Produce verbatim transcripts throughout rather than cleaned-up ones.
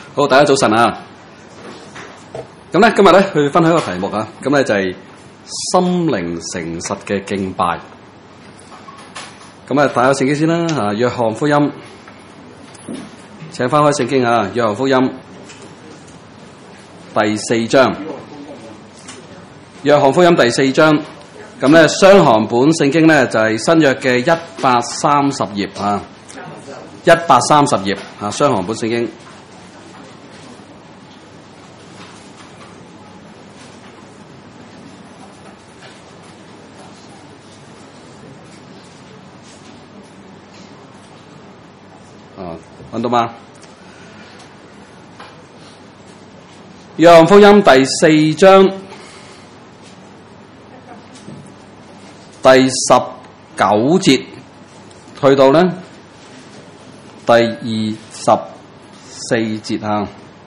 好，大家早晨啊！咁咧，今日咧去分享一個題目啊，咁咧就係心靈誠實嘅敬拜。咁啊，打開聖經先啦嚇，約翰福音，請翻開聖經啊，約翰福音第四章，約翰福音第四章。咁咧，雙行本聖經咧就係新約嘅一百三十頁啊，一百三十頁啊，雙行本聖經。啊，揾到嗎？約翰福音第四章第十九節去到呢第二十四節啊。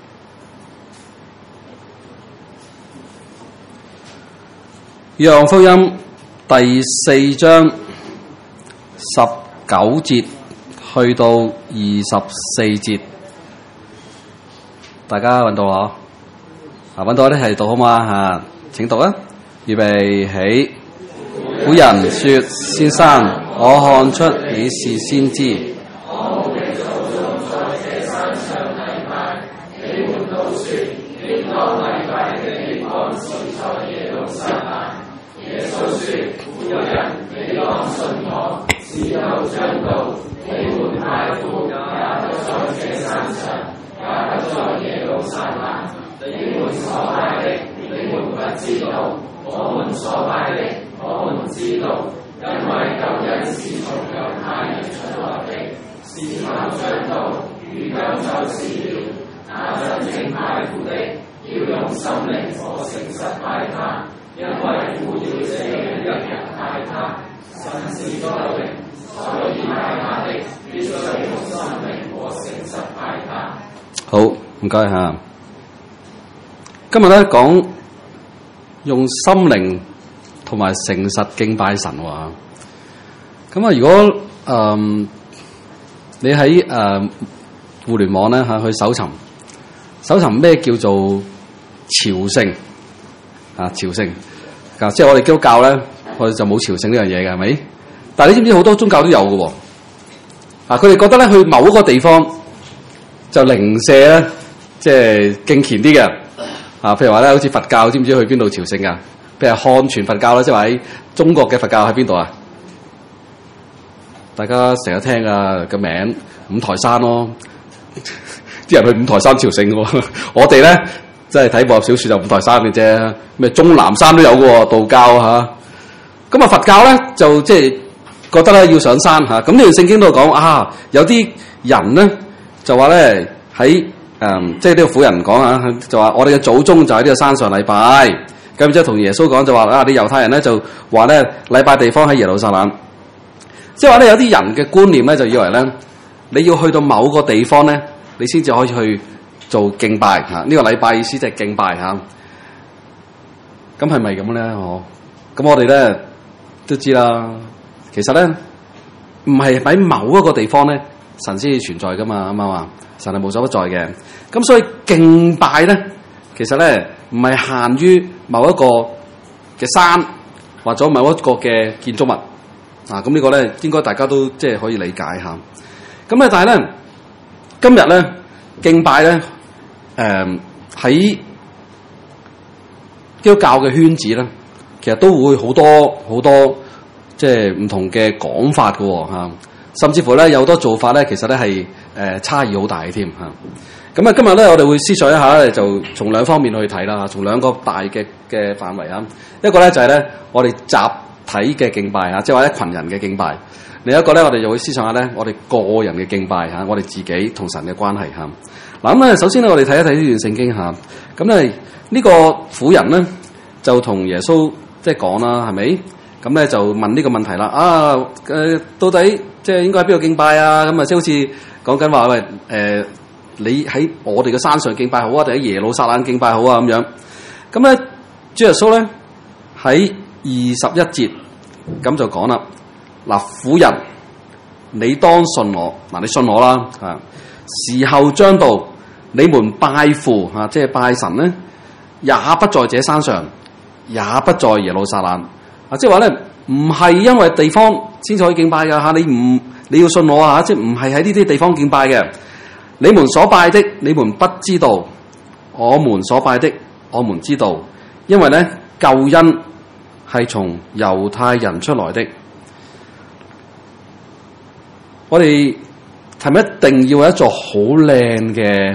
約翰福音第四章十九節去到二十四節，大家揾到啦？啊，揾到咧係讀好嘛嚇？請讀啊！預備起。古人說：先生，我看出你是先知。我們祖宗在這山上禮拜，你們都說應當禮拜的地方是在耶路撒冷。耶穌說：古人，你當信我，只有將道。你們拜父也不在這山上，也不在耶路撒冷。你們所拜的，你們不知道；我們所拜的，我們知道。因為救恩是從猶太人出來的，是靠將道，如今就是了。那真正拜父的，要用心靈和誠實拜他，因為父要這樣的人拜他。神是多靈。所以拜他的必須用心靈和誠實拜他。好，唔該嚇。今日咧講用心靈同埋誠實敬拜神喎。咁啊，如果誒、呃、你喺誒、呃、互聯網咧嚇去搜尋搜尋咩叫做朝聖啊？朝聖啊，即係我哋基督教咧，我哋就冇朝聖呢樣嘢嘅，係咪？但係你知唔知好多宗教都有嘅喎？啊，佢哋覺得咧去某一個地方就零舍咧，即係敬虔啲嘅。啊，譬如話咧，好似佛教，知唔知去邊度朝聖㗎？譬如漢傳佛教啦，即係話喺中國嘅佛教喺邊度啊？大家成日聽啊個名五台山咯，啲人去五台山朝聖嘅喎。我哋咧真係睇武俠小説就五台山嘅啫，咩終南山都有嘅喎，道教嚇。咁啊佛教咧就即係。覺得咧要上山嚇，咁呢段聖經都講啊，有啲人咧就話咧喺誒，即係呢個婦人講啊，就話我哋嘅祖宗就喺呢個山上禮拜，咁之後同耶穌講就話啊，你猶太人咧就話咧禮拜地方喺耶路撒冷，即係話咧有啲人嘅觀念咧就以為咧你要去到某個地方咧，你先至可以去做敬拜嚇，呢、這個禮拜意思就係敬拜嚇，咁係咪咁咧？哦，咁我哋咧都知啦。其實咧，唔係喺某一個地方咧，神先至存在噶嘛，啱唔啱啊？神係無所不在嘅。咁所以敬拜咧，其實咧唔係限於某一個嘅山或者某一個嘅建築物啊。咁呢個咧應該大家都即係可以理解下。咁咧，但係咧今日咧敬拜咧，誒、呃、喺基督教嘅圈子咧，其實都會好多好多。即係唔同嘅講法嘅喎嚇，甚至乎咧有好多做法咧，其實咧係誒差異好大嘅添嚇。咁啊，今日咧我哋會思想一下咧，就從兩方面去睇啦，從兩個大嘅嘅範圍啊。一個咧就係咧我哋集體嘅敬拜嚇，即係話一群人嘅敬拜；另一個咧我哋就會思想下咧我哋個人嘅敬拜嚇，我哋自己同神嘅關係嚇。嗱咁咧，首先咧我哋睇一睇呢段聖經嚇。咁咧呢個婦人咧就同耶穌即係講啦，係咪？咁咧就問呢個問題啦，啊，誒、呃，到底即係應該喺邊度敬拜啊？咁啊，即係好似講緊話，喂，誒、呃，你喺我哋嘅山上敬拜好啊，定喺耶路撒冷敬拜好啊？咁樣，咁咧，主耶穌咧喺二十一節咁就講啦，嗱，婦人，你當信我，嗱，你信我啦，啊，時候將到， 你們拜父啊，即係拜神咧，也不在這山上，也不在耶路撒冷啊，即係話咧，唔係因為地方先至可以敬拜噶嚇，你唔你要信我啊，即係唔係喺呢啲地方敬拜嘅。你們所拜的，你們不知道；我們所拜的，我們知道，因為咧救恩係從猶太人出來的。我哋係咪一定要有一座好靚嘅，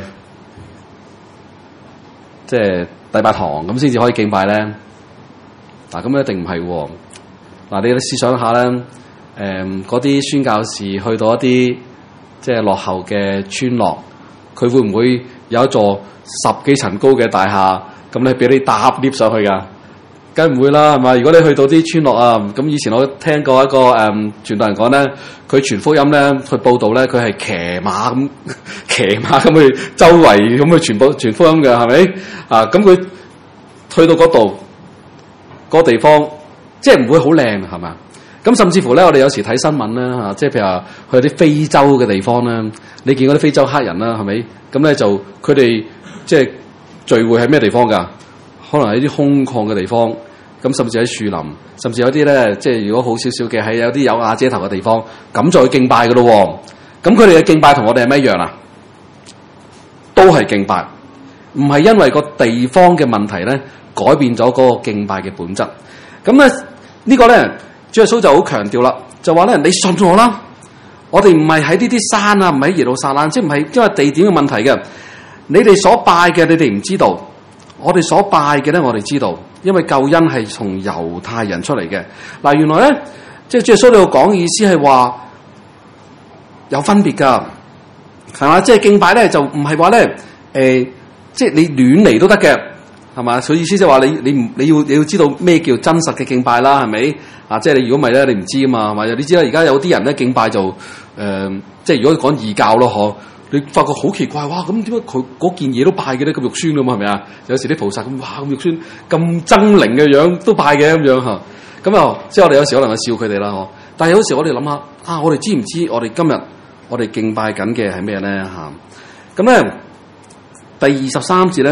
即係禮拜堂咁先至可以敬拜咧？嗱，咁一定唔係喎。嗱，你試想下咧，誒嗰啲宣教士去到一啲即係落後嘅村落，佢會唔會有一座十幾層高嘅大廈，咁你俾你搭 lift 上去㗎？梗唔會啦，係嘛？如果你去到啲村落啊，咁以前我聽過一個誒傳道人講咧，佢傳福音咧，去報道咧，佢係騎馬咁騎馬咁去周圍咁去傳播傳福音嘅，係咪？啊，咁佢去到嗰度嗰個地方，即係唔會好靚，係嘛？咁甚至乎咧，我哋有時睇新聞咧嚇，即係譬如話去啲非洲嘅地方咧，你見嗰啲非洲黑人啦，係咪？咁咧就佢哋即係聚會喺咩地方㗎？可能喺啲空曠嘅地方，咁甚至喺樹林，甚至有啲咧，即係如果好少少嘅，喺有啲有瓦遮頭嘅地方，咁就去敬拜㗎咯喎。咁佢哋嘅敬拜同我哋係咩一樣啊？都係敬拜，唔係因為個地方嘅問題咧，改變咗嗰個敬拜嘅本質。咁咧呢個咧，主耶穌就好強調啦，就話咧，你信我啦，我哋唔係喺呢啲山啊，唔係喺耶路撒冷，即係唔係因為地點嘅問題嘅。你哋所拜嘅，你哋唔知道。我哋所拜嘅咧，我哋知道，因為救恩係從猶太人出嚟嘅。嗱，原來咧，即係主耶穌呢度講嘅意思係話有分別㗎，係嘛？即係敬拜咧，就唔係話咧，誒、呃，即係你亂嚟都得嘅，係嘛？所以意思即係話你你唔你要你要知道咩叫真實嘅敬拜啦，係咪？啊，即係你如果唔係咧，你唔知㗎嘛，係嘛？你知啦，而家有啲人咧敬拜就誒、呃，即係如果講異教咯，嗬。你發覺好奇怪，哇！咁點解佢嗰件嘢都拜嘅咧？咁肉酸㗎嘛，係咪啊？有時啲菩薩咁，哇！咁肉酸，咁猙獰嘅樣都拜嘅咁樣嚇。咁啊，即係我哋有時可能去笑佢哋啦，嗬。但係有時我哋諗下，啊！我哋知唔知我哋今日我哋敬拜緊嘅係咩咧？嚇。咁咧，第二十三節咧，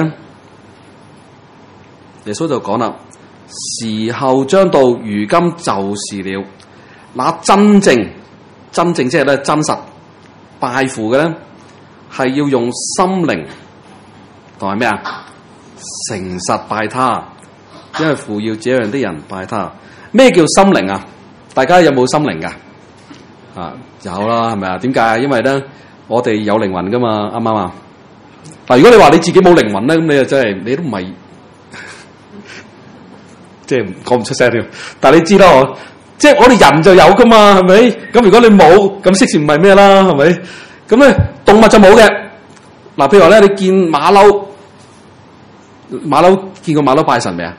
耶穌就講啦：時候將到，如今就是了。那真正真正即係咧真實拜父嘅咧，係要用心靈同埋咩啊？誠實拜他，因為父要這樣的人拜他。咩叫心靈啊？大家有冇心靈噶？啊，有啦，係咪啊？點解啊？因為咧，我哋有靈魂噶嘛，啱唔啱啊？嗱，如果你話你自己冇靈魂咧，咁你就真係你都唔係，即係講唔出聲添。但係你知啦，我即係我哋人就有噶嘛，係咪？咁如果你冇，咁即是唔係咩啦，係咪？咁咧，動物就冇嘅。嗱，譬如話咧，你見馬騮，馬騮見過馬騮拜神未啊？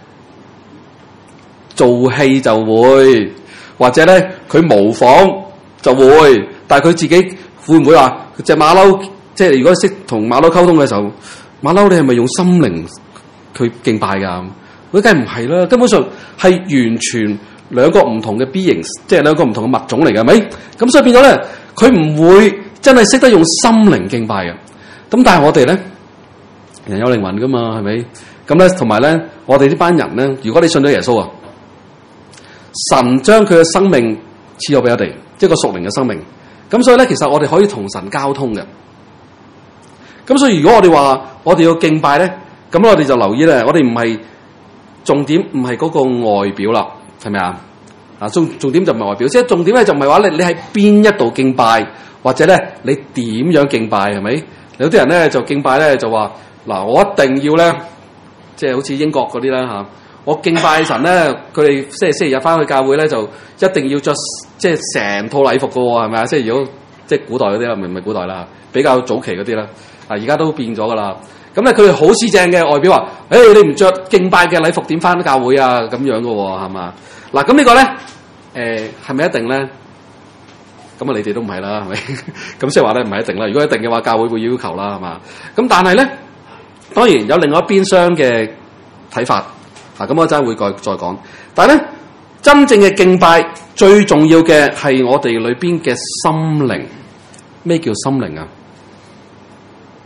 做戲就會，或者咧佢模仿就會，但係佢自己會唔會話隻馬騮？即係如果識同馬騮溝通嘅時候，馬騮你係咪用心靈去敬拜㗎？佢梗係唔係啦，根本上係完全兩個唔同嘅 beings，即係兩個唔同嘅物種嚟嘅，係咪？咁所以變咗咧，佢唔會真係識得用心靈敬拜嘅。咁但係我哋咧，人有靈魂噶嘛，係咪？咁咧，同埋咧，我哋呢班人咧，如果你信咗耶穌啊，神將佢嘅生命賜咗俾我哋，即係個屬靈嘅生命。咁所以咧，其實我哋可以同神交通嘅。咁所以如果我哋話我哋要敬拜咧，咁我哋就留意咧，我哋唔係重點，唔係嗰個外表啦，係咪啊？啊，重重點就唔係外表，即係重點咧就唔係話你你喺邊一度敬拜，或者咧你點樣敬拜，係咪？有啲人咧就敬拜咧就話嗱，我一定要咧，即係好似英國嗰啲啦嚇，我敬拜神咧，佢哋星期星期日翻去教會咧就一定要着即係成套禮服噶喎，係咪啊？即係如果即係古代嗰啲啦，唔係唔係古代啦，比較早期嗰啲啦，啊而家都變咗噶啦。咁咧佢哋好斯正嘅外表話，誒、欸、你唔着敬拜嘅禮服點翻教會啊？咁樣噶喎，係嘛？嗱咁呢個咧誒係咪一定咧？咁啊，你哋都唔係啦，係咪？咁即係話咧，唔係一定啦。如果一定嘅話，教會會要求啦，係嘛？咁但係咧，當然有另外一邊廂嘅睇法。嗱，咁我陣會再再講。但係咧，真正嘅敬拜最重要嘅係我哋裏邊嘅心靈。咩叫心靈啊？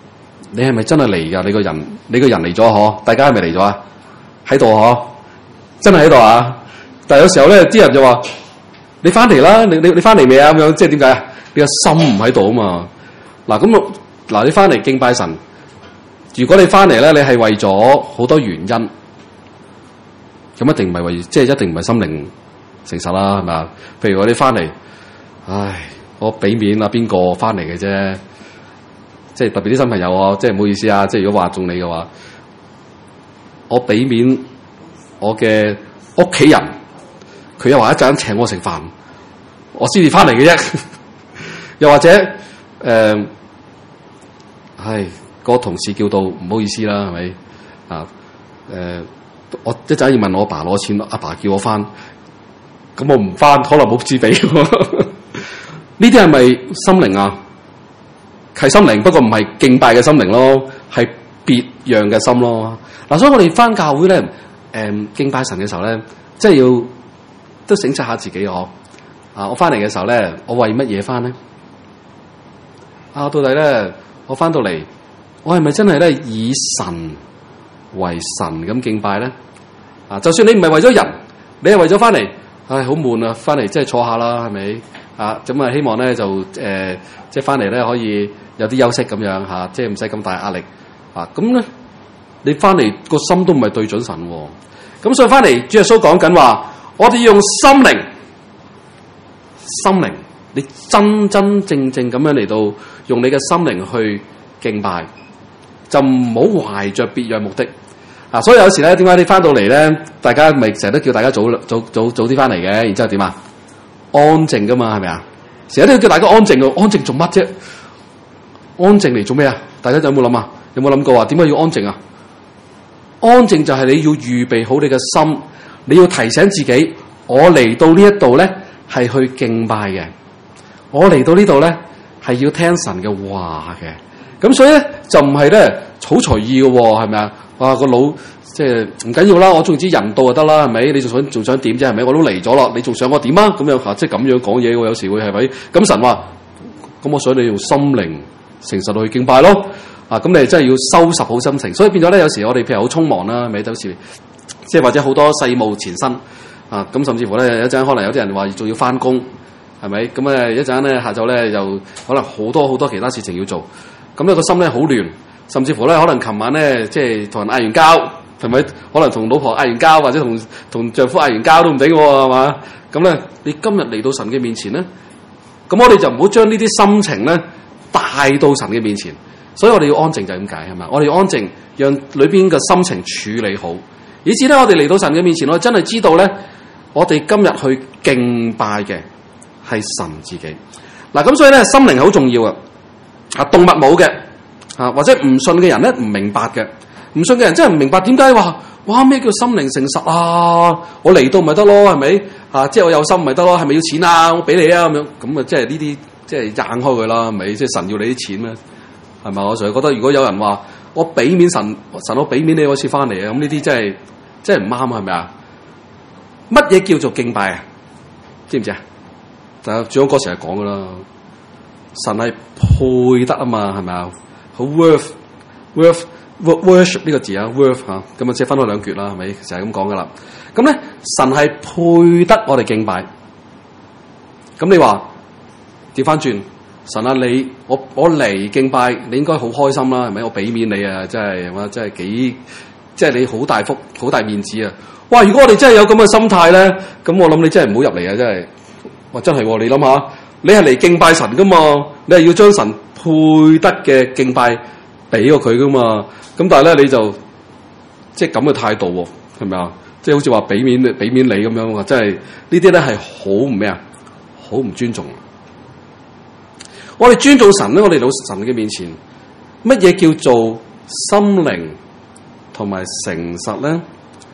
你係咪真係嚟㗎？你個人，你個人嚟咗嗬？大家係咪嚟咗啊？喺度嗬？真係喺度啊！但係有時候咧，啲人就話：你翻嚟啦，你你你翻嚟未啊？咁樣即係點解啊？你個心唔喺度啊嘛。嗱咁我嗱你翻嚟敬拜神，如果你翻嚟咧，你係為咗好多原因，咁一定唔係為，即係一定唔係心靈誠實啦，係咪啊？譬如話你翻嚟，唉，我俾面啊邊個翻嚟嘅啫。即係特別啲新朋友啊，即係唔好意思啊！即係如果話中你嘅話，我俾面我嘅屋企人，佢又話一陣請我食飯，我先至翻嚟嘅啫。又或者誒，係、呃、個同事叫到唔好意思啦，係咪啊？誒、呃，我一陣要問我阿爸攞錢，阿爸叫我翻，咁我唔翻，可能冇資俾。呢啲係咪心靈啊？係心靈，不過唔係敬拜嘅心靈咯，係別樣嘅心咯。嗱、啊，所以我哋翻教會咧，誒、嗯、敬拜神嘅時候咧，即係要都省察下自己嗬。啊，我翻嚟嘅時候咧，我為乜嘢翻咧？啊，到底咧，我翻到嚟，我係咪真係咧以神為神咁敬拜咧？啊，就算你唔係為咗人，你係為咗翻嚟，唉，好悶啊！翻嚟即係坐下啦，係咪？啊，咁啊，希望咧就誒、呃，即係翻嚟咧可以有啲休息咁樣嚇、啊，即係唔使咁大壓力啊。咁咧，你翻嚟個心都唔係對準神喎。咁所以翻嚟，主耶穌講緊話，我哋要用心靈，心靈，你真真正正咁樣嚟到用你嘅心靈去敬拜，就唔好懷着別樣目的啊。所以有時咧，點解你翻到嚟咧，大家咪成日都叫大家早早早早啲翻嚟嘅，然之後點啊？安靜噶嘛，係咪啊？成日都要叫大家安靜嘅，安靜做乜啫？安靜嚟做咩啊？大家有冇諗啊？有冇諗過話點解要安靜啊？安靜就係你要預備好你嘅心，你要提醒自己，我嚟到呢一度咧係去敬拜嘅，我嚟到呢度咧係要聽神嘅話嘅。咁所以咧就唔係咧好隨意嘅，係咪啊？哇，個腦即係唔緊要啦，我總之人到就得啦，係咪？你仲想仲想點啫？係咪？我都嚟咗啦，你仲想我點啊？咁樣吓，即係咁樣講嘢，有時會係咪？咁神話，咁我想你用心靈誠實去敬拜咯。啊，咁你真係要收拾好心情。所以變咗咧，有時我哋譬如好匆忙啦，係咪？有時即係或者好多世務纏身啊，咁甚至乎咧一陣可能有啲人話仲要翻工，係咪？咁咧一陣咧下晝咧又可能好多好多其他事情要做，咁咧個心咧好亂。甚至乎咧，可能琴晚咧，即係同人嗌完交，係咪？可能同老婆嗌完交，或者同同丈夫嗌完交都唔定喎，係嘛？咁咧，你今日嚟到神嘅面前咧，咁我哋就唔好將呢啲心情咧帶到神嘅面前。所以我哋要安靜就係咁解，係嘛？我哋要安靜，讓裏邊嘅心情處理好，以至咧我哋嚟到神嘅面前，我哋真係知道咧，我哋今日去敬拜嘅係神自己。嗱，咁所以咧，心靈好重要啊！啊，動物冇嘅。啊，或者唔信嘅人咧唔明白嘅，唔信嘅人真係唔明白點解話，哇咩叫心靈誠實啊？我嚟到咪得咯，係咪？啊，即係我有心咪得咯，係咪要錢啊？我俾你啊咁樣，咁啊即係呢啲即係硬開佢啦，係咪？即係神要你啲錢咩？係咪？我成日覺得如果有人話我俾面神，神我俾面你，我先翻嚟啊！咁呢啲真係真係唔啱，係咪啊？乜嘢叫做敬拜啊？知唔知啊？就係主講嗰時係講噶啦，神係配得啊嘛，係咪啊？好 worth worth worship 呢個字啊 worth 吓，咁啊即係分開兩橛啦，係咪？成日咁講噶啦。咁咧神係配得我哋敬拜。咁你話調翻轉，神啊你我我嚟敬拜，你應該好開心啦，係咪？我俾面你啊，真係哇，真係幾即係你好大福好大面子啊！哇！如果我哋真係有咁嘅心態咧，咁我諗你真係唔好入嚟啊！真係哇，真係你諗下，你係嚟敬拜神噶嘛？你係要將神配得嘅敬拜俾過佢噶嘛？咁但係咧你就即係咁嘅態度喎，係咪啊？即係好似話俾面俾面你咁樣啊！真係呢啲咧係好唔咩啊？好唔尊重。我哋尊重神咧，我哋到神嘅面前，乜嘢叫做心靈同埋誠實咧？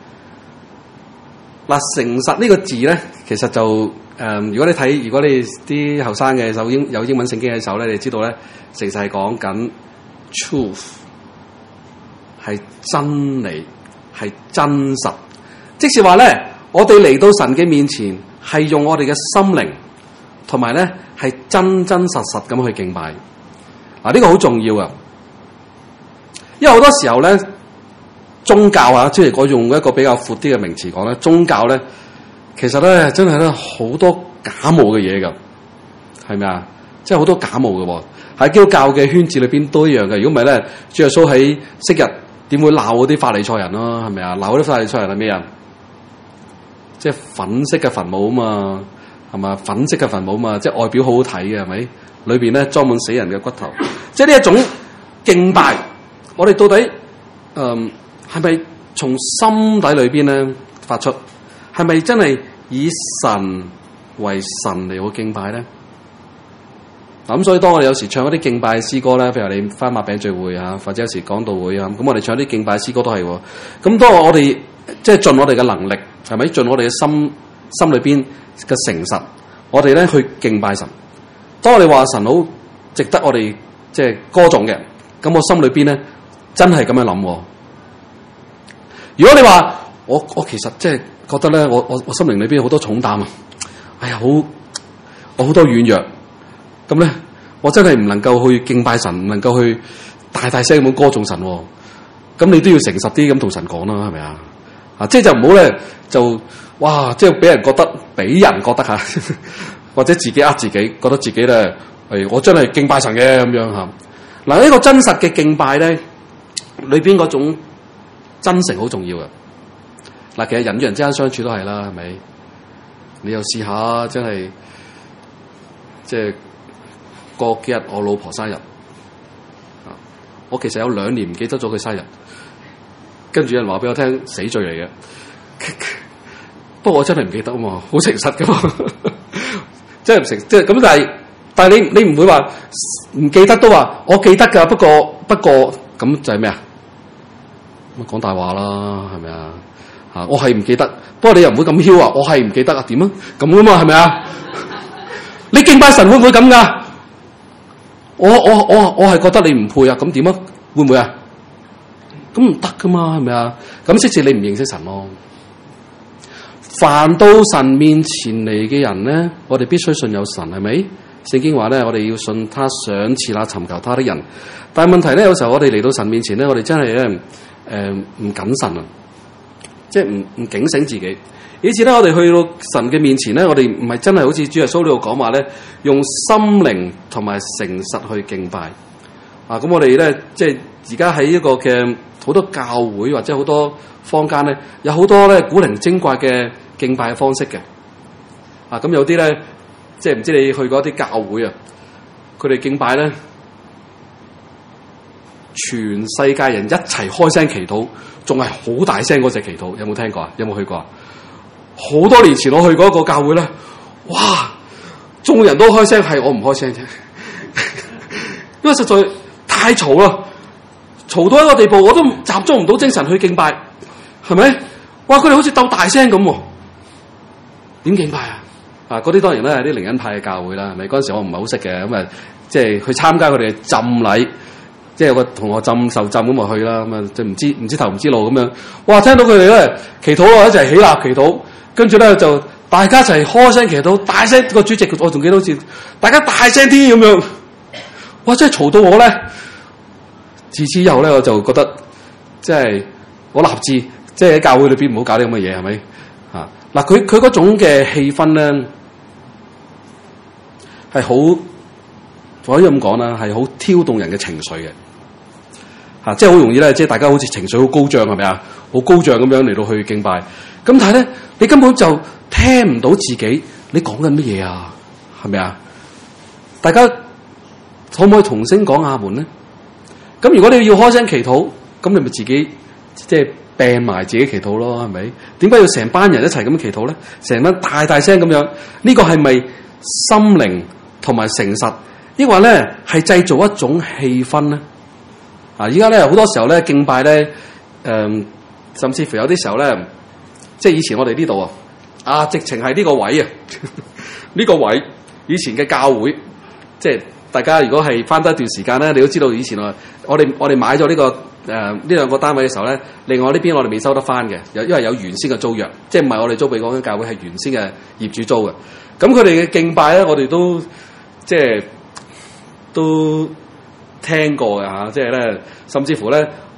嗱，誠實呢個字咧，其實就誒、呃，如果你睇，如果你啲後生嘅有英有英文聖經嘅時候咧，你知道咧，誠實係講緊 truth， 係真理，係真實。即是話咧，我哋嚟到神嘅面前，係用我哋嘅心靈，同埋咧係真真實實咁去敬拜。嗱，呢個好重要啊！ 因為好多時候咧，宗教啊，即係我用一個比較闊啲嘅名詞講咧，宗教咧，其實咧真係咧好多假冒嘅嘢㗎，係咪啊？即係好多假冒嘅喎，喺基督教嘅圈子裏邊都一樣嘅。如果唔係咧，主耶穌喺昔日點會鬧嗰啲法利賽人咯？係咪啊？鬧嗰啲法利賽人係咩啊？即係粉色嘅墳墓啊嘛，係嘛？粉色嘅墳墓啊嘛，即係外表好好睇嘅，係咪？裏邊咧裝滿死人嘅骨頭，即係呢一種敬拜。我哋到底誒係咪從心底裏邊咧發出？係咪真係以神為神嚟去敬拜咧？嗱咁，所以當我哋有時唱一啲敬拜詩歌咧，譬如你返麥餅聚會啊，或者有時講道會啊，咁我哋唱啲敬拜詩歌都係喎。咁當我哋即係盡我哋嘅能力，係咪盡我哋嘅心心裏邊嘅誠實，我哋咧去敬拜神。當我哋話神好值得我哋即係歌頌嘅，咁我心裏邊咧真係咁樣諗。如果你話我我其實即係覺得咧，我我我心靈裏邊好多重擔啊，哎呀好我好多軟弱。咁咧，我真係唔能夠去敬拜神，唔能夠去大大聲咁歌頌神。咁你都要誠實啲咁同神講啦，係咪啊？啊，即係就唔好咧，就哇，即係俾人覺得，俾人覺得吓，或者自己呃自己，覺得自己咧，係我真係敬拜神嘅咁樣吓。嗱，呢個真實嘅敬拜咧，裏邊嗰種真誠好重要嘅。嗱，其實人與人之間相處都係啦，係咪？你又試下，真係即係。過幾日我老婆生日，啊！我其實有兩年唔記得咗佢生日，跟住有人話俾我聽死罪嚟嘅，不過我真係唔記得啊嘛，好誠實噶嘛，即係唔誠，即係咁。但係但係你你唔會話唔記得都話我記得噶，不過不過咁就係咩啊？咁講大話啦，係咪啊？吓，我係唔記得，不過你又唔會咁囂啊！我係唔記得啊？點啊？咁噶嘛，係咪啊？你敬拜神會唔會咁噶？我我我我係覺得你唔配啊，咁點啊？會唔會啊？咁唔得噶嘛，係咪啊？咁即係你唔認識神咯。凡到神面前嚟嘅人咧，我哋必須信有神，係咪？聖經話咧，我哋要信他賞賜那尋求他的人。但係問題咧，有時候我哋嚟到神面前咧，我哋真係咧誒唔謹慎啊，即係唔唔警醒自己。以至咧，我哋去到神嘅面前咧，我哋唔係真係好似主耶穌呢度講話咧，用心靈同埋誠實去敬拜啊！咁我哋咧，即係而家喺一個嘅好多教會或者好多坊間咧，有好多咧古靈精怪嘅敬拜嘅方式嘅啊！咁有啲咧，即係唔知你去過一啲教會啊，佢哋敬拜咧，全世界人一齊開聲祈禱，仲係好大聲嗰隻祈禱，有冇聽過啊？有冇去過啊？好多年前我去過一個教會咧，哇！眾人都開聲，係我唔開聲啫，因為實在太嘈啦，嘈到一個地步，我都集中唔到精神去敬拜，係咪？哇！佢哋好似鬥大聲咁，點敬拜啊？啊！嗰啲當然咧係啲靈恩派嘅教會啦，係咪？嗰陣時我唔係好識嘅，咁啊，即係去參加佢哋嘅浸禮，即係有個同學浸受浸咁咪去啦，咁啊，即係唔知唔知頭唔知路咁樣。哇！聽到佢哋咧祈禱啊，一齊起立祈禱。跟住咧就大家一齊開聲祈禱，大聲個主席我仲記得好似大家大聲啲咁樣，哇！真係嘈到我咧。自此以後咧，我就覺得即係我立志，即係喺教會裏邊唔好搞啲咁嘅嘢，係咪？嚇嗱，佢佢嗰種嘅氣氛咧係好可以咁講啦，係好挑動人嘅情緒嘅嚇，即係好容易咧，即係大家好似情緒好高漲，係咪啊？好高漲咁樣嚟到去敬拜。咁但係咧，你根本就聽唔到自己你講緊乜嘢啊？係咪啊？大家可唔可以同聲講阿門咧？咁如果你要開聲祈禱，咁你咪自己即係病埋自己祈禱咯，係咪？點解要成班人一齊咁樣祈禱咧？成班大大聲咁樣，呢個係咪心靈同埋誠實？抑或咧係製造一種氣氛咧？啊！依家咧好多時候咧敬拜咧，誒、呃，甚至乎有啲時候咧。即係以前我哋呢度啊，啊，直情係呢個位啊，呢個位以前嘅教會，即係大家如果係翻得一段時間咧，你都知道以前啊，我哋我哋買咗呢、這個誒呢兩個單位嘅時候咧，另外呢邊我哋未收得翻嘅，有因為有原先嘅租約，即係唔係我哋租俾嗰間教會，係原先嘅業主租嘅。咁佢哋嘅敬拜咧，我哋都即係都聽過嘅嚇，即係咧，甚至乎咧，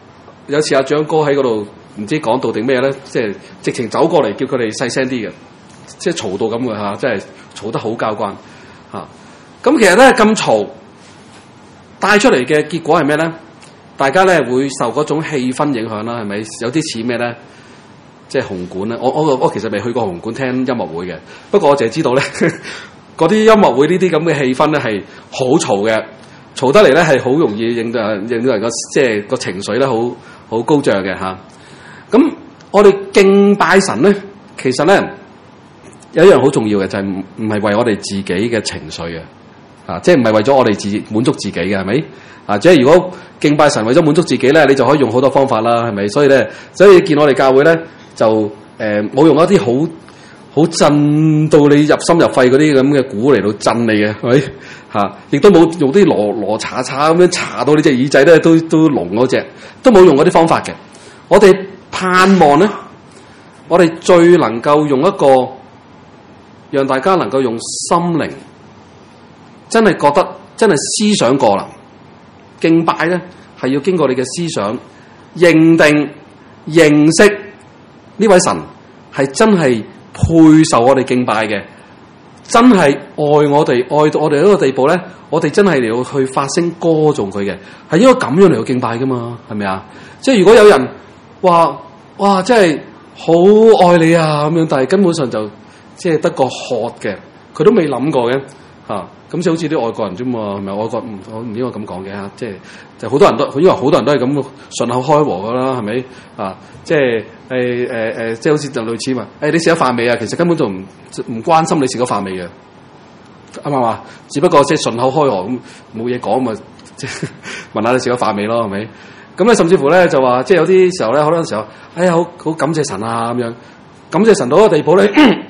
有次阿長哥喺嗰度唔知講到定咩咧，即係直情走過嚟叫佢哋細聲啲嘅，即係嘈到咁嘅嚇，即係嘈得好交關嚇。咁、啊、其實咧咁嘈帶出嚟嘅結果係咩咧？大家咧會受嗰種氣氛影響啦，係咪？有啲似咩咧？即係紅館咧。我我我其實未去過紅館聽音樂會嘅，不過我淨係知道咧，嗰啲音樂會呢啲咁嘅氣氛咧係好嘈嘅。嘈得嚟咧，係好容易令到人令到人個即係個情緒咧，好好高漲嘅嚇。咁、啊、我哋敬拜神咧，其實咧有一樣好重要嘅，就係唔唔係為我哋自己嘅情緒嘅啊，即係唔係為咗我哋自滿足自己嘅，係咪啊？即係如果敬拜神為咗滿足自己咧，你就可以用好多方法啦，係咪？所以咧，所以見我哋教會咧就誒冇、呃、用一啲好好震到你入心入肺嗰啲咁嘅鼓嚟到震你嘅，係咪？嚇！亦、啊、都冇用啲羅羅查查咁樣查到你隻耳仔咧都都聾嗰隻，都冇用嗰啲方法嘅。我哋盼望咧，我哋最能夠用一個讓大家能夠用心靈真係覺得真係思想過啦，敬拜咧係要經過你嘅思想認定認識呢位神係真係配受我哋敬拜嘅。真係愛我哋，愛到我哋呢個地步咧，我哋真係嚟到去發聲歌頌佢嘅，係應該咁樣嚟到敬拜噶嘛，係咪啊？即係如果有人話哇，真係好愛你啊咁樣，但係根本上就即係得個渴嘅，佢都未諗過嘅嚇，咁就好似啲外國人啫嘛，係咪？外國唔我唔應該咁講嘅嚇，即係就好多人都，因為好多人都係咁順口開河噶啦，係咪啊？即係。誒誒誒，即係好似就類似嘛。誒、哎，你食咗飯未啊？其實根本就唔唔關心你食咗飯未嘅，啱唔啱啊？只不過即係順口開河咁，冇嘢講咪即係問下你食咗飯未咯，係咪？咁咧甚至乎咧就話，即係有啲時候咧，好多時候，哎呀，好好感謝神啊咁樣，感謝神到一個地步咧，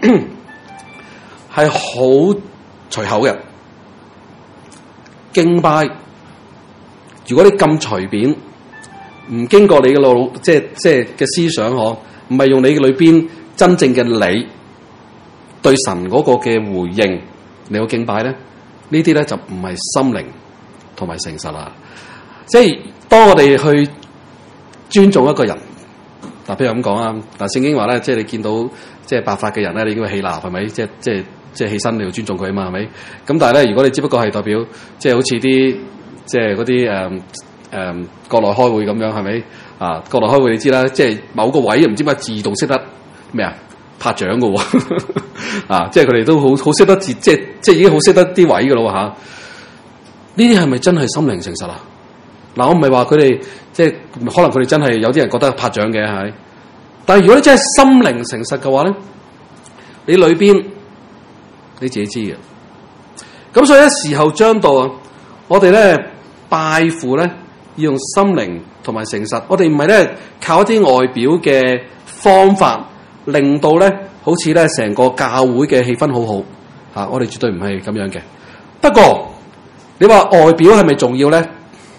係好隨口嘅敬拜。如果你咁隨便，唔經過你嘅腦，即係即係嘅思想，嗬，唔係用你嘅裏邊真正嘅你對神嗰個嘅回應你個敬拜咧，呢啲咧就唔係心靈同埋誠實啦。即係當我哋去尊重一個人，嗱，譬如咁講啊，嗱，聖經話咧，即係你見到即係白髮嘅人咧，你應該起立，係咪？即係即係即係起身你要尊重佢啊嘛，係咪？咁但係咧，如果你只不過係代表，即係好似啲即係嗰啲誒。誒、嗯，國內開會咁樣係咪啊？國內開會你知啦，即係某個位唔知乜自動識得咩啊拍掌嘅喎，啊，即係佢哋都好好識得自，即係即係已經好識得啲位嘅咯嚇。呢啲係咪真係心靈誠實啊？嗱，我唔係話佢哋即係可能佢哋真係有啲人覺得拍掌嘅係，但係如果你真係心靈誠實嘅話咧，你裏邊你自己知嘅。咁所以咧時候將到啊，我哋咧拜父咧。要用心靈同埋誠實，我哋唔係咧靠一啲外表嘅方法，令到咧好似咧成個教會嘅氣氛好好嚇、啊，我哋絕對唔係咁樣嘅。不過你話外表係咪重要咧？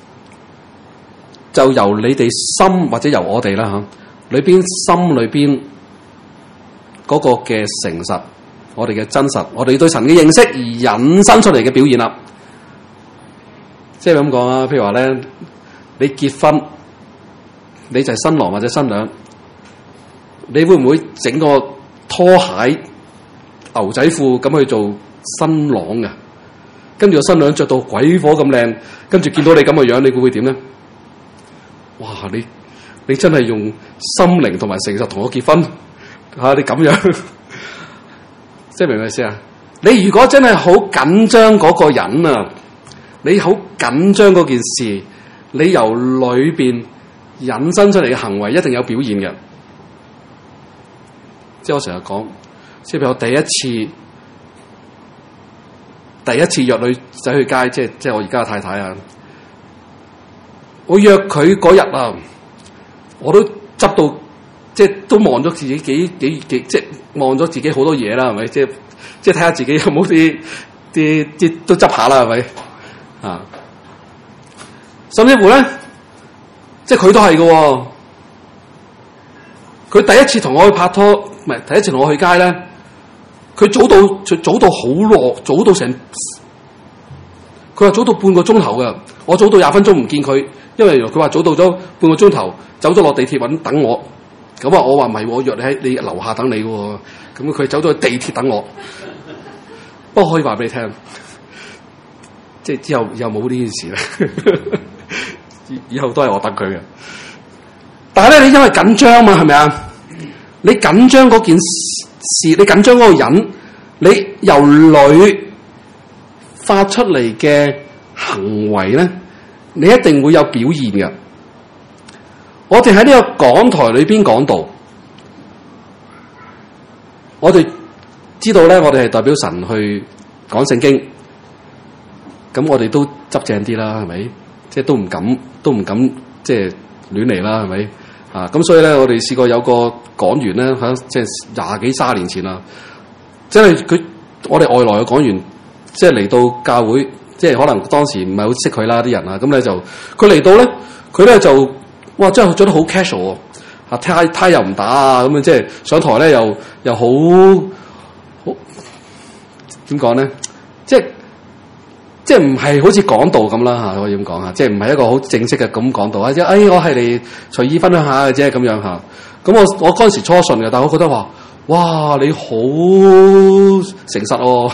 就由你哋心或者由我哋啦嚇，裏邊心裏邊嗰個嘅誠實，我哋嘅真實，我哋對神嘅認識而引申出嚟嘅表現啦。即係咁講啊，譬如話咧。你結婚，你就係新郎或者新娘，你會唔會整個拖鞋、牛仔褲咁去做新郎嘅？跟住個新娘着到鬼火咁靚，跟住見到你咁嘅樣，你會會點咧？哇！你你真係用心靈同埋誠實同我結婚嚇、啊？你咁樣，即係明唔明意思啊？你如果真係好緊張嗰個人啊，你好緊張嗰件事。你由裏邊引申出嚟嘅行為一定有表現嘅，即係我成日講，即係譬如我第一次第一次約女仔去街，即係即係我而家嘅太太啊，我約佢嗰日啊，我都執到即係都望咗自己幾幾幾，即係望咗自己好多嘢啦，係咪？即係即係睇下自己有冇啲啲啲都執下啦，係咪啊？甚至乎咧，即係佢都係嘅。佢第一次同我去拍拖，唔係第一次同我去街咧，佢早到，早到好落，早到成，佢話早到半個鐘頭嘅，我早到廿分鐘唔見佢， 因為佢話早到咗半個鐘頭，走咗落地鐵揾等我。咁啊，我話唔係，我約你喺你樓下等你嘅喎。咁佢走咗去地鐵等我。不過可以話俾你聽，即係之後又冇呢件事啦。以後都係我等佢嘅。但係咧，你因為緊張嘛，係咪啊？你緊張嗰件事，你緊張嗰個人，你由裏發出嚟嘅行為咧，你一定會有表現嘅。我哋喺呢個講台裏邊講道，我哋知道咧，我哋係代表神去講聖經，咁我哋都執正啲啦，係咪？即係都唔敢，都唔敢即係亂嚟啦，係咪？啊，咁所以咧，我哋試過有個講員咧，喺即係廿幾卅年前啦，即係佢我哋外來嘅講員，即係嚟到教會，即係可能當時唔係好識佢啦啲人啊，咁咧就佢嚟到咧，佢咧就哇真係做得好 casual 啊，呔呔又唔打啊，咁啊即係上台咧又又好好點講咧，即係。即係唔係好似講道咁啦嚇，可以咁講嚇，即係唔係一個好正式嘅咁講道啊！即係誒，我係嚟隨意分享下嘅啫咁樣嚇。咁我我嗰陣時初信嘅，但係我覺得話，哇你好誠實喎、哦。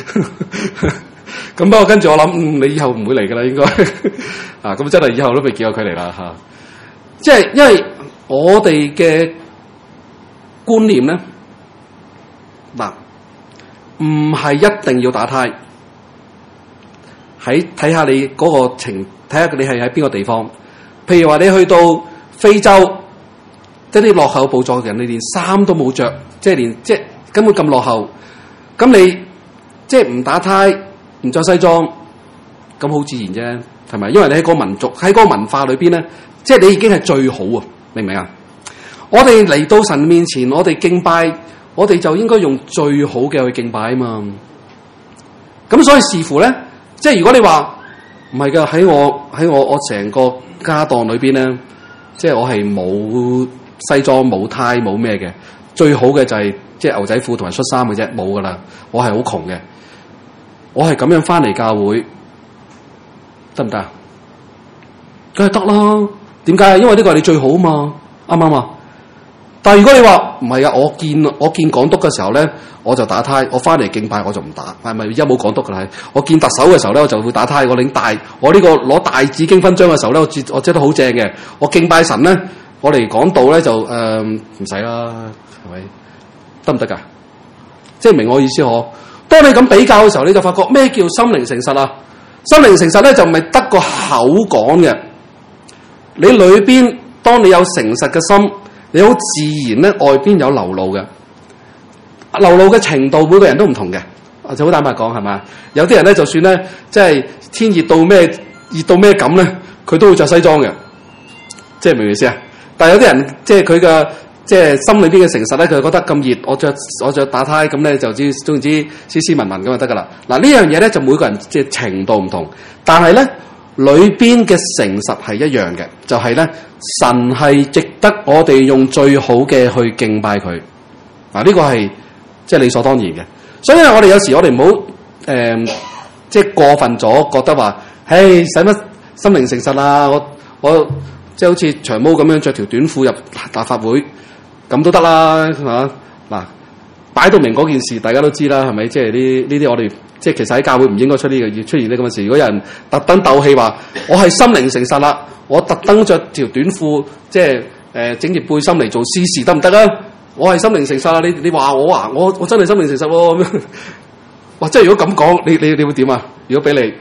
咁不過跟住我諗，嗯，你以後唔會嚟㗎啦，應該啊。咁真係以後都未見過佢嚟啦嚇。即係因為我哋嘅觀念咧，嗱唔係一定要打呔。喺睇下你嗰個情，睇下你係喺邊個地方。譬如話你去到非洲，即係啲落後部族嘅人，你連衫都冇着，即係連即係根本咁落後。咁你即係唔打呔，唔着西裝，咁好自然啫，係咪？因為你喺個民族喺嗰個文化裏邊咧，即係你已經係最好啊！明唔明啊？我哋嚟到神面前，我哋敬拜，我哋就應該用最好嘅去敬拜啊嘛。咁所以視乎咧。即係如果你話唔係㗎，喺我喺我我成個家當裏邊咧，即係我係冇西裝冇呔冇咩嘅，最好嘅就係、是、即係牛仔褲同埋恤衫嘅啫，冇㗎啦。我係好窮嘅，我係咁樣翻嚟教會得唔得啊？梗係得啦。點解？因為呢個係你最好啊嘛，啱唔啱啊？但係如果你話唔係啊，我見我見港督嘅時候咧，我就打呔；我翻嚟敬拜我就唔打，係咪？而家冇港督㗎啦。我見特首嘅時候咧，我就會打呔。我領大，我呢個攞大紫荊勳章嘅時候咧，我接我接得好正嘅。我敬拜神咧，我嚟講道咧就誒唔使啦，係咪？得唔得㗎？即係明我意思嗬？當你咁比較嘅時候，你就發覺咩叫心靈誠實啊？心靈誠實咧就唔係得個口講嘅，你裏邊當你有誠實嘅心。你好自然咧，外邊有流露嘅，流露嘅程度每個人都唔同嘅，就好坦白講係咪？有啲人咧就算咧，即係天熱到咩熱到咩咁咧，佢都會着西裝嘅，即係明唔明意思啊？但係有啲人即係佢嘅即係心裏邊嘅誠實咧，佢就覺得咁熱，我着我着打呔咁咧就知總之斯斯文文咁就得噶啦。嗱呢樣嘢咧就每個人即係程度唔同，但係咧。裏邊嘅誠實係一樣嘅，就係、是、咧神係值得我哋用最好嘅去敬拜佢。嗱、啊、呢、這個係即係理所當然嘅。所以我哋有時我哋唔好誒，即係過分咗，覺得話，唉，使乜心靈誠實啊？我我即係好似長毛咁樣着條短褲入立法會，咁都得啦，係嘛？嗱，擺到明嗰件事，大家都知啦，係咪？即係呢呢啲我哋。即係其實喺教會唔應該出呢、這個，要出現呢咁嘅事。如果有人特登鬥氣話，我係心靈誠實啦，我特登着條短褲，即係誒整條背心嚟做司事得唔得啊？我係心靈誠實啦，你你話我啊，我我真係心靈誠實喎、啊。哇！即係如果咁講，你你你會點啊？如果俾你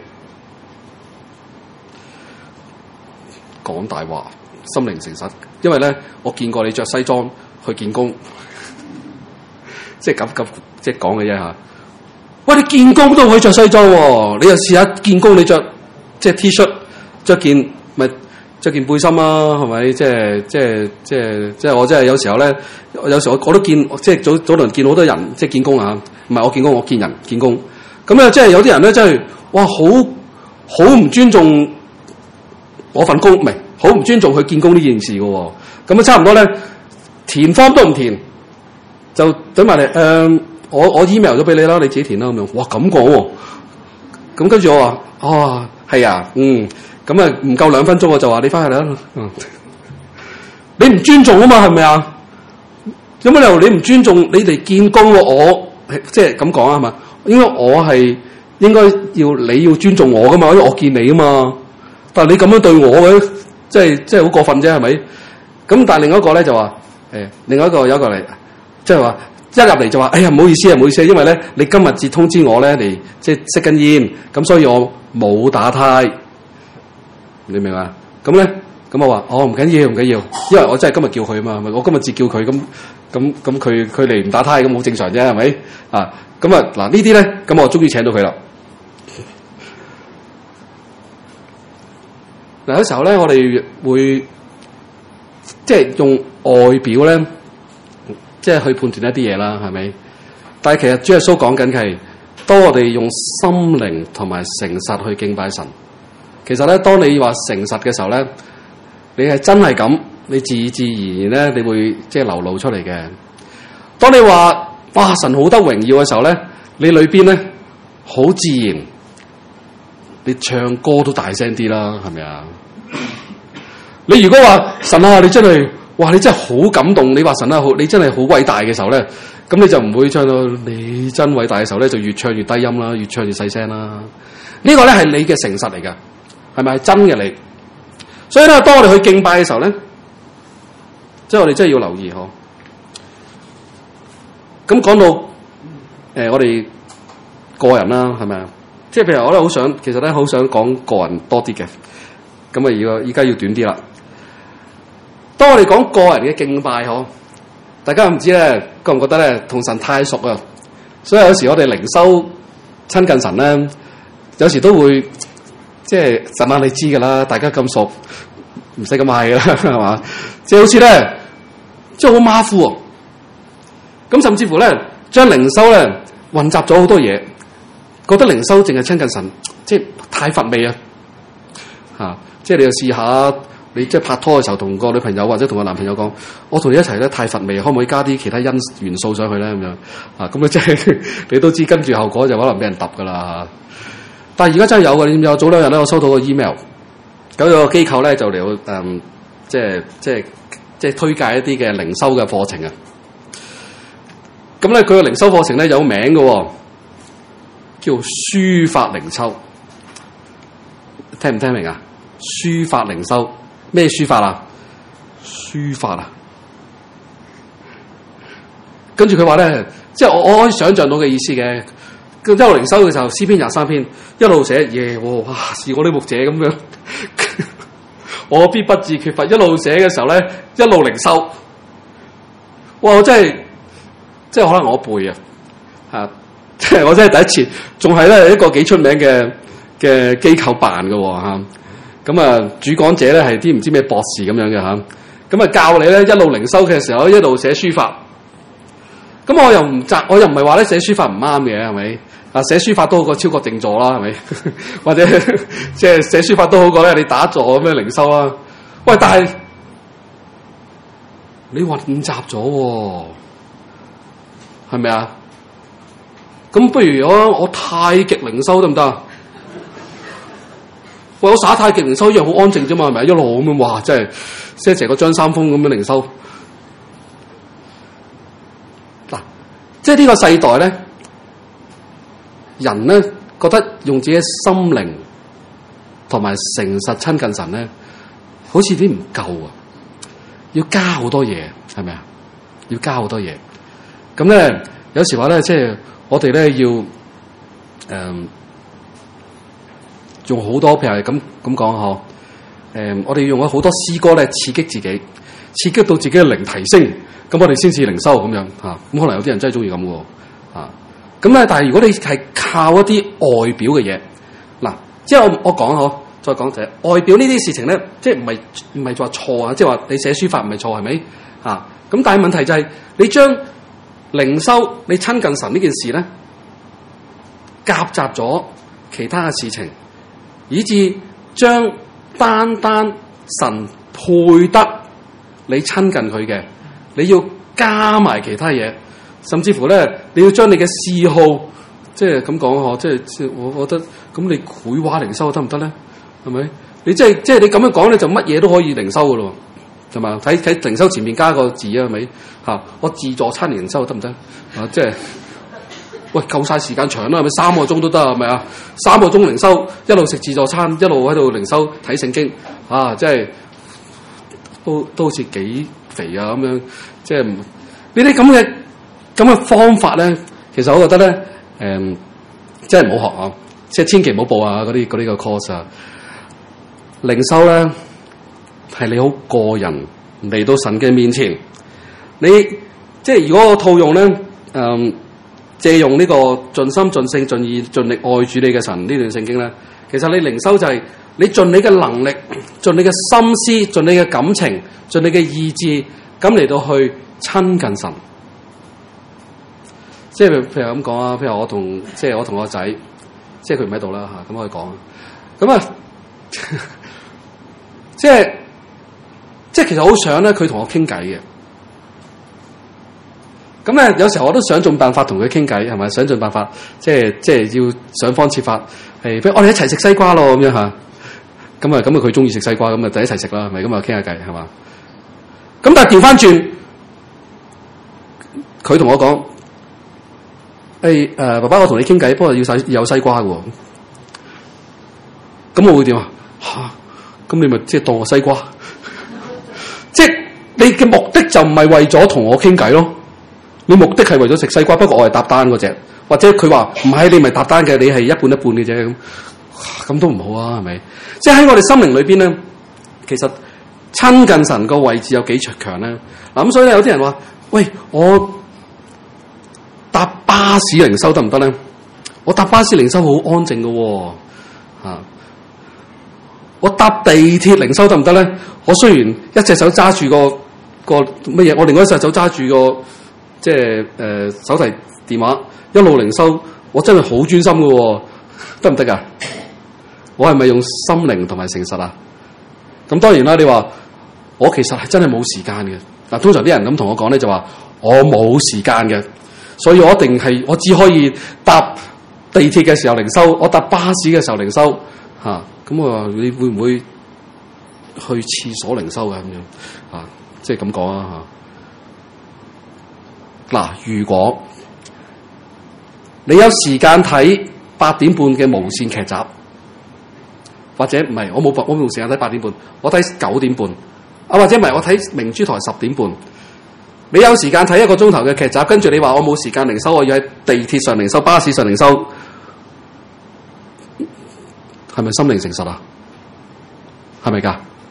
講大話，心靈誠實，因為咧我見過你着西裝去見工，即係咁咁即係講嘅啫嚇。喂，你見工都可以着西裝喎，你又試下見工你着即係 T 恤，着件咪着件背心啊，係咪？即係即係即係即係我真係有時候咧，有時候我我都見即係早早輪見好多人即係見工啊，唔係我見工，我見人見工。咁啊，即係有啲人咧，真係哇，好好唔尊重我份工，唔係好唔尊重佢見工呢件事嘅喎。咁啊，差唔多咧，填方都唔填，就懟埋嚟誒。呃我我 email 咗俾你啦，你自己填啦咁樣。哇咁講喎，咁跟住我話，哦係啊，嗯， 咁啊唔夠兩分鐘我就話你翻去啦。嗯，你唔尊重啊嘛，係咪啊？有乜理由你唔尊重你哋見工喎？我即係咁講啊嘛，應該我係應該要你要尊重我噶嘛，因為我見你啊嘛。但係你咁樣對我嘅，即係即係好過分啫，係咪？咁但係另外一個咧就話誒，另外一個有一個嚟，即係話一入嚟就話，哎呀唔好意思啊，唔好意思啊，因為咧你今日至通知我咧嚟即係食緊煙，咁所以我冇打呔，你明嘛？咁咧咁我話哦唔緊要唔緊要，因為我真係今日叫佢啊嘛，我今日至叫佢咁咁咁佢佢嚟唔打呔咁好正常啫，係咪啊？咁啊嗱呢啲咧，咁我終於請到佢啦。嗱有時候咧，我哋會即係用外表咧，即係去判斷一啲嘢啦，係咪？但係其實主耶穌講緊係，當我哋用心靈同埋誠實去敬拜神，其實咧，當你話誠實嘅時候咧，你係真係咁，你自自然然咧，你會即係流露出嚟嘅。當你話哇神好得榮耀嘅時候咧，你裏邊咧好自然。你唱歌都大聲啲啦，係咪啊？你如果話神啊，你真係，哇！你真係好感動。你話神啊，好，你真係好偉大嘅時候咧，咁你就唔會唱到你真偉大嘅時候咧，就越唱越低音啦，越唱越細聲啦。呢個咧係你嘅誠實嚟㗎，係咪真嘅你？所以咧，當我哋去敬拜嘅時候咧，即係我哋真係要留意嗬。咁講到誒、呃，我哋個人啦，係咪啊？即係譬如我咧好想，其實咧好想講個人多啲嘅，咁啊而家依家要短啲啦。當我哋講個人嘅敬拜嗬，大家唔知咧覺唔覺得咧同神太熟啊？所以有時我哋靈修親近神咧，有時都會即係神啊，你知噶啦，大家咁熟，唔使咁嗌噶啦，係嘛？即係好似咧，即係好馬虎啊！咁甚至乎咧，將靈修咧混雜咗好多嘢。覺得靈修淨係親近神，即係太乏味啊！嚇，即係你又試下，你即係拍拖嘅時候同個女朋友或者同個男朋友講，我同你一齊咧太乏味，可唔可以加啲其他因元素上去咧？咁樣啊，咁咧即係你都知跟住後果就可能俾人揼噶啦嚇。但係而家真係有嘅，你知唔知？早兩日咧，我收到個 email，有個機構咧就嚟到誒，即係即係即係推介一啲嘅靈修嘅課程啊。咁咧佢個靈修課程咧有名嘅喎。叫書法靈修，聽唔聽明啊？書法靈修咩書法啊？書法啊！跟住佢話咧，即係我我可以想像到嘅意思嘅。一路靈修嘅時候，詩篇廿三篇一路寫耶和華是我的牧者咁樣，我必不致缺乏。一路寫嘅時候咧，一路靈修，哇！我真係，即係可能我背啊，嚇。即係我真係第一次，仲係咧一個幾出名嘅嘅機構辦嘅嚇，咁啊主講者咧係啲唔知咩博士咁樣嘅嚇，咁啊教你咧一路靈修嘅時候一路寫書法，咁我又唔責，我又唔係話咧寫書法唔啱嘅係咪？啊寫書法都好過超過靜坐啦係咪？或者即係寫書法都好過咧你打坐咁樣靈修啦。喂，但係你混雜咗喎，係咪啊？咁不如我我太極靈修得唔得？喂，我耍太極靈修一樣好安靜啫嘛，係咪？一路咁樣，哇！真係即係成個張三豐咁樣靈修。嗱，即係呢個世代咧，人咧覺得用自己心靈同埋誠實親近神咧，好似啲唔夠啊，要加好多嘢，係咪啊？要加好多嘢。咁咧，有時話咧，即係。我哋咧要誒、呃、用好多，譬如係咁咁講嗬，誒、呃、我哋用咗好多詩歌咧刺激自己，刺激到自己嘅靈提升，咁我哋先至靈修咁樣嚇。咁、啊、可能有啲人真係中意咁嘅嚇。咁咧，但係如果你係靠一啲外表嘅嘢，嗱，即係我我講嗬，再講就係外表呢啲事情咧，即係唔係唔係話錯啊？即係話你寫書法唔係錯係咪嚇？咁、啊、但係問題就係、是、你將靈修你親近神呢件事咧，夾雜咗其他嘅事情，以致將單單神配得你親近佢嘅，你要加埋其他嘢，甚至乎咧，你要將你嘅嗜好，即係咁講嗬，即係我我覺得咁你繪畫靈修得唔得咧？係咪？ 你即係即係你咁樣講咧，就乜嘢都可以靈修噶咯，係嘛？睇睇靈修前面加個字啊，係咪嚇？我自助餐靈修得唔得啊？即係喂，夠晒時間長啦，係咪三個鐘都得係咪啊？三個鐘靈修，一路食自助餐，一路喺度靈修睇聖經啊！即係都都好似幾肥啊咁樣，即係呢啲咁嘅咁嘅方法咧，其實我覺得咧，誒、嗯，即係唔好學啊！即係千祈唔好報啊！嗰啲嗰啲個 course 啊，靈修咧係你好個人嚟到神嘅面前，你即係如果我套用咧，誒、嗯，借用呢個盡心盡性盡意盡力愛主你嘅神呢段聖經咧，其實你靈修就係你盡你嘅能力，盡你嘅心思，盡你嘅感情，盡你嘅意志，咁嚟到去親近神。即係譬如咁講啊，譬如我同即係我同我仔。即係佢唔喺度啦嚇，咁可以講。咁啊，即係即係其實好想咧，佢同我傾偈嘅。咁咧，有時候我都想盡辦法同佢傾偈，係咪？想盡辦法，即係即係要想方設法，係譬如我哋一齊食西瓜咯，咁樣嚇。咁啊，咁啊，佢中意食西瓜，咁啊，就一齊食啦，係咪？咁啊，傾下偈係嘛？咁但係調翻轉，佢同我講。誒誒、呃，爸爸，我同你傾偈，不過要洗有西瓜嘅喎。咁我會點啊？嚇！咁你咪即係當我西瓜？即係你嘅目的就唔係為咗同我傾偈咯。你目的係為咗食西瓜，不過我係搭單嗰隻，或者佢話唔係你咪搭單嘅，你係一半一半嘅啫。咁咁都唔好啊，係咪？即係喺我哋心靈裏邊咧，其實親近神個位置有幾強咧？嗱咁，所以咧有啲人話：喂，我搭巴士靈修得唔得咧？我搭巴士靈修好安靜嘅喎，嚇！我搭地鐵靈修得唔得咧？我雖然一隻手揸住個個乜嘢，我另外一隻手揸住個即係誒、呃、手提電話，一路靈修，我真係好專心嘅喎，得唔得㗎？我係咪用心靈同埋誠實啊？咁當然啦，你話我其實係真係冇時間嘅。嗱，通常啲人咁同我講咧，就話我冇時間嘅。所以我一定係，我只可以搭地鐵嘅時候靈修，我搭巴士嘅時候靈修，嚇、啊。咁我話你會唔會去廁所靈修嘅咁樣？啊，即係咁講啊嚇。嗱、啊，如果你有時間睇八點半嘅無線劇集，或者唔係，我冇我冇時間睇八點半，我睇九點半，啊或者唔係，我睇明珠台十點半。你有時間睇一個鐘頭嘅劇集，跟住你話我冇時間靈修，我要喺地鐵上靈修、巴士上靈修，係咪心靈誠實啊？係咪㗎？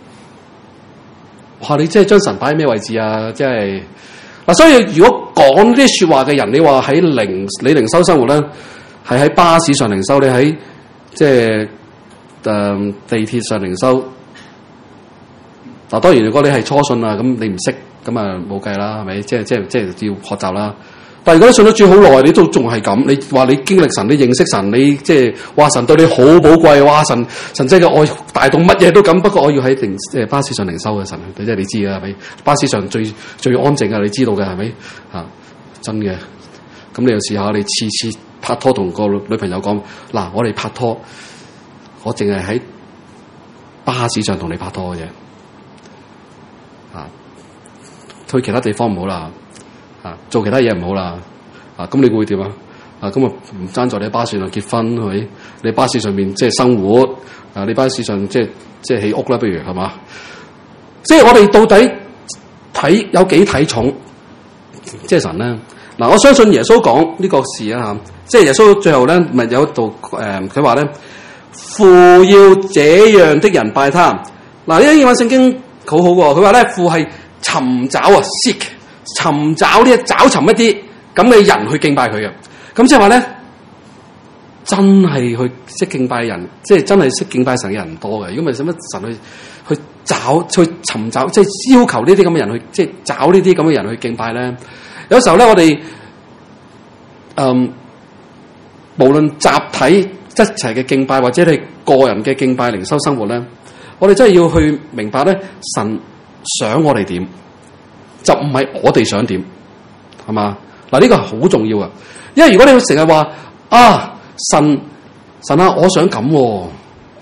哇！你即係將神擺喺咩位置啊？即係嗱，所以如果講呢啲説話嘅人，你話喺靈你靈修生活咧，係喺巴士上靈修，你喺即係誒、呃、地鐵上靈修。嗱，當然如果你係初信啊，咁你唔識。咁啊冇計啦，係咪？即係即係即係要學習啦。但係如果你信咗主好耐，你都仲係咁，你話你經歷神，你認識神，你即係話神對你好寶貴，哇！神神真嘅愛大到乜嘢都咁。不過我要喺靈誒巴士上靈修嘅神，即係你知嘅係咪？巴士上最最安靜嘅，你知道嘅係咪？嚇、啊，真嘅。咁你又試下，你次次拍拖同個女朋友講，嗱，我哋拍拖，我淨係喺巴士上同你拍拖嘅啫。去其他地方唔好啦，啊，做其他嘢唔好啦，啊，咁你會點啊？啊，咁啊唔爭在你喺巴士上結婚係咪？你巴士上面即係生活，啊，你巴士上即係即係起屋啦，不如係嘛？即係我哋到底睇有幾睇重即係神咧？嗱、啊，我相信耶穌講呢個事啊嚇，即係耶穌最後咧咪有一度誒，佢話咧父要這樣的人拜他。嗱、啊，呢啲英文聖經好好喎，佢話咧父係尋找啊 seek 尋找呢，找尋一啲咁嘅人去敬拜佢嘅。咁即係話咧，真係去識敬拜人，即係真係識敬拜神嘅人唔多嘅。如果唔係使乜神去去找去尋找，即係要求呢啲咁嘅人去，即係找呢啲咁嘅人去敬拜咧。有時候咧，我哋嗯無論集體一齊嘅敬拜，或者係個人嘅敬拜靈修生活咧，我哋真係要去明白咧，神想我哋點，就唔係我哋想點，係嘛？嗱，呢個係好重要啊！因為如果你成日話啊神神啊，我想咁、啊，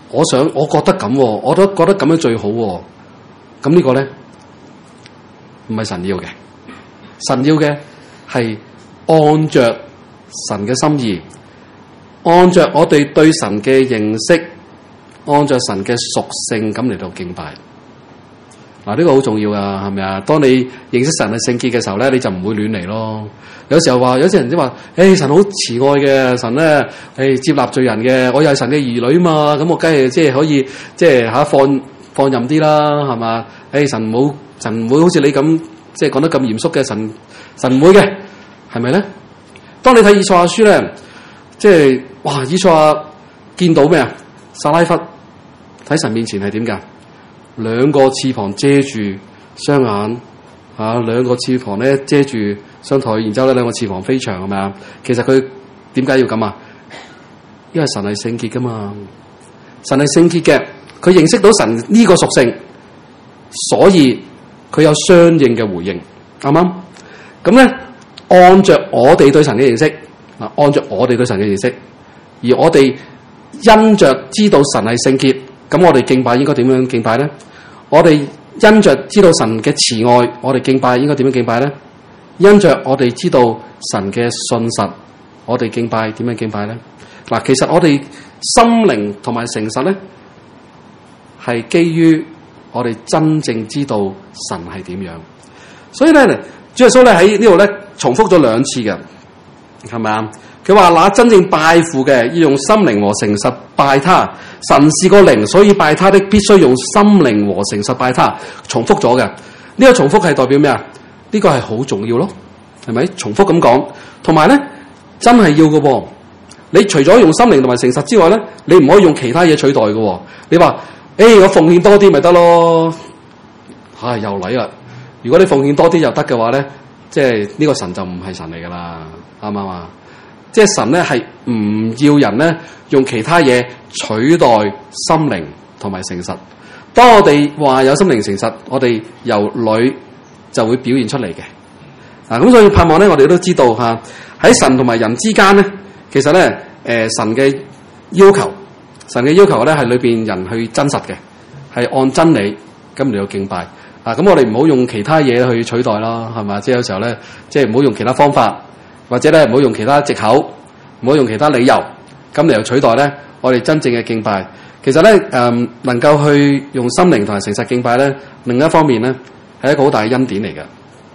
我想我覺得咁喎，我都覺得咁樣最好喎。咁呢個咧唔係神要嘅，神要嘅係按着神嘅心意，按着我哋對神嘅認識，按着神嘅屬性咁嚟到敬拜。嗱，呢個好重要啊，係咪啊？當你認識神係聖潔嘅時候咧，你就唔會亂嚟咯。有時候話，有啲人即係話，誒、欸、神好慈愛嘅，神咧誒、欸、接納罪人嘅，我又係神嘅兒女嘛，咁我梗係即係可以即係嚇放放任啲啦，係嘛？誒、欸、神冇神唔會好似你咁即係講得咁嚴肅嘅，神神唔會嘅，係咪咧？當你睇以賽亞書咧，即係哇，以賽亞見到咩啊？撒拉弗喺神面前係點㗎？兩個翅膀遮住雙眼，嚇、啊、兩個翅膀咧遮住雙腿，然之後咧兩個翅膀飛翔，係咪啊？其實佢點解要咁啊？因為神係聖潔噶嘛，神係聖潔嘅，佢認識到神呢個屬性，所以佢有相應嘅回應，啱唔啱？咁咧，按着我哋對神嘅認識，嗱，按着我哋對神嘅認識，而我哋因着知道神係聖潔。咁我哋敬拜應該點樣敬拜咧？我哋因着知道神嘅慈愛，我哋敬拜應該點樣敬拜咧？因着我哋知道神嘅信實，我哋敬拜點樣敬拜咧？嗱，其實我哋心靈同埋誠實咧，係基於我哋真正知道神係點樣。所以咧，主耶穌咧喺呢度咧重複咗兩次嘅，係咪啊？佢話：那真正拜父嘅，要用心靈和誠實拜他。神是個靈，所以拜他的必須用心靈和誠實拜他。重複咗嘅，呢、這個重複係代表咩啊？呢、這個係好重要咯，係咪？重複咁講，同埋咧真係要嘅喎。你除咗用心靈同埋誠實之外咧，你唔可以用其他嘢取代嘅喎。你話：誒、欸，我奉獻多啲咪得咯？唉、哎，又嚟啦！如果你奉獻多啲又得嘅話咧，即係呢個神就唔係神嚟噶啦，啱唔啱啊？即係神咧係唔要人咧用其他嘢取代心靈同埋誠實。當我哋話有心靈誠實，我哋由裏就會表現出嚟嘅。嗱、啊，咁所以盼望咧，我哋都知道嚇喺、啊、神同埋人之間咧，其實咧誒、呃、神嘅要求，神嘅要求咧係裏邊人去真實嘅，係按真理咁嚟到敬拜。啊，咁我哋唔好用其他嘢去取代啦，係嘛？即係有時候咧，即係唔好用其他方法。或者咧唔好用其他藉口，唔好用其他理由，咁嚟取代咧我哋真正嘅敬拜。其實咧誒、呃、能夠去用心靈同埋誠實敬拜咧，另一方面咧係一個好大嘅恩典嚟嘅。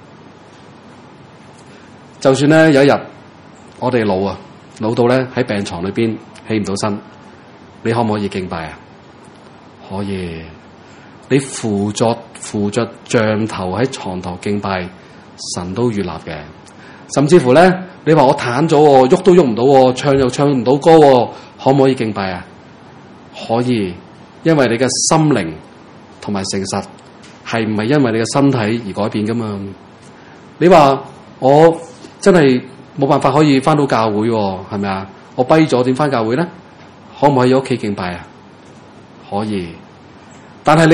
就算咧有一日我哋老啊，老到咧喺病床裏邊起唔到身，你可唔可以敬拜啊？可以。你扶着扶着杖頭喺床頭敬拜，神都悅納嘅。甚至乎咧，你話我癱咗喎，喐都喐唔到喎，唱又唱唔到歌喎，可唔可以敬拜啊？可以，因為你嘅心靈同埋誠實係唔係因為你嘅身體而改變噶嘛？你話我真係冇辦法可以翻到教會喎，係咪啊？我跛咗點翻教會咧？可唔可以喺屋企敬拜啊？可以，但係你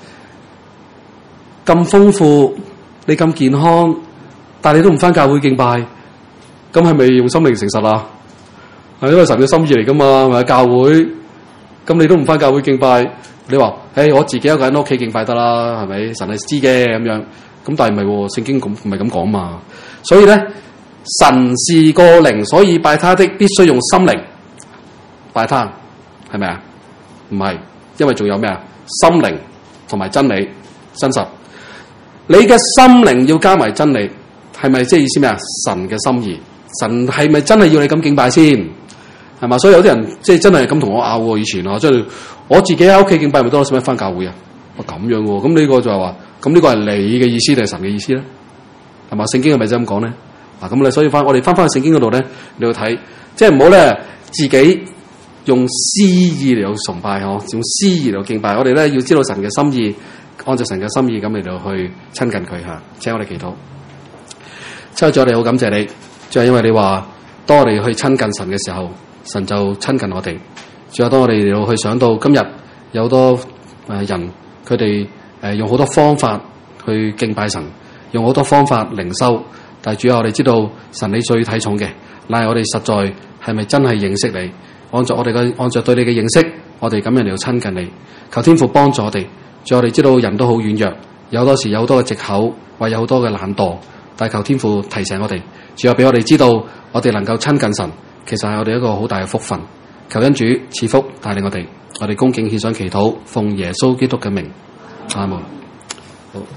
咁豐富，你咁健康。但係你都唔翻教會敬拜，咁係咪用心靈誠實啊？係因為神嘅心意嚟噶嘛，係咪教會？咁你都唔翻教會敬拜，你話，誒，我自己一個人喺屋企敬拜得啦，係咪？神係知嘅咁樣，咁但係唔係，聖經咁唔係咁講嘛。所以咧，神是個靈，所以拜他的必須用心靈拜他，係咪啊？唔係，因為仲有咩啊？心靈同埋真理真實，你嘅心靈要加埋真理。係咪即係意思咩啊？神嘅心意，神係咪真係要你咁敬拜先？係嘛？所以有啲人即係真係咁同我拗喎。以前啊，即係我自己喺屋企敬拜咪得咯，使乜翻教會啊？我咁樣喎，咁呢個就係話，咁呢個係你嘅意思定係神嘅意思咧？係嘛？聖經係咪真係咁講咧？嗱，咁你所以翻我哋翻翻去聖經嗰度咧，你要睇，即係唔好咧自己用私意嚟到崇拜嗬，用私意嚟到敬拜。我哋咧要知道神嘅心意，按照神嘅心意咁嚟到去親近佢吓。請我哋祈禱。親愛，我哋好感謝你，就係因為你話，當我哋去親近神嘅時候，神就親近我哋。仲有當我哋嚟到去想到今日有好多誒人，佢哋誒用好多方法去敬拜神，用好多方法靈修，但係主要我哋知道神你最睇重嘅，乃係我哋實在係咪真係認識你？按照我哋嘅按照對你嘅認識，我我哋咁樣嚟到親近你。求天父幫助我哋。主，我哋知道人都好軟弱，有好多時有好多嘅藉口，或有好多嘅懶惰，但係求天父提醒我哋，主要俾我哋知道，我哋能夠親近神，其實係我哋一個好大嘅福分。求恩主賜福帶領我哋，我哋恭敬獻上祈禱，奉耶穌基督嘅名，阿門。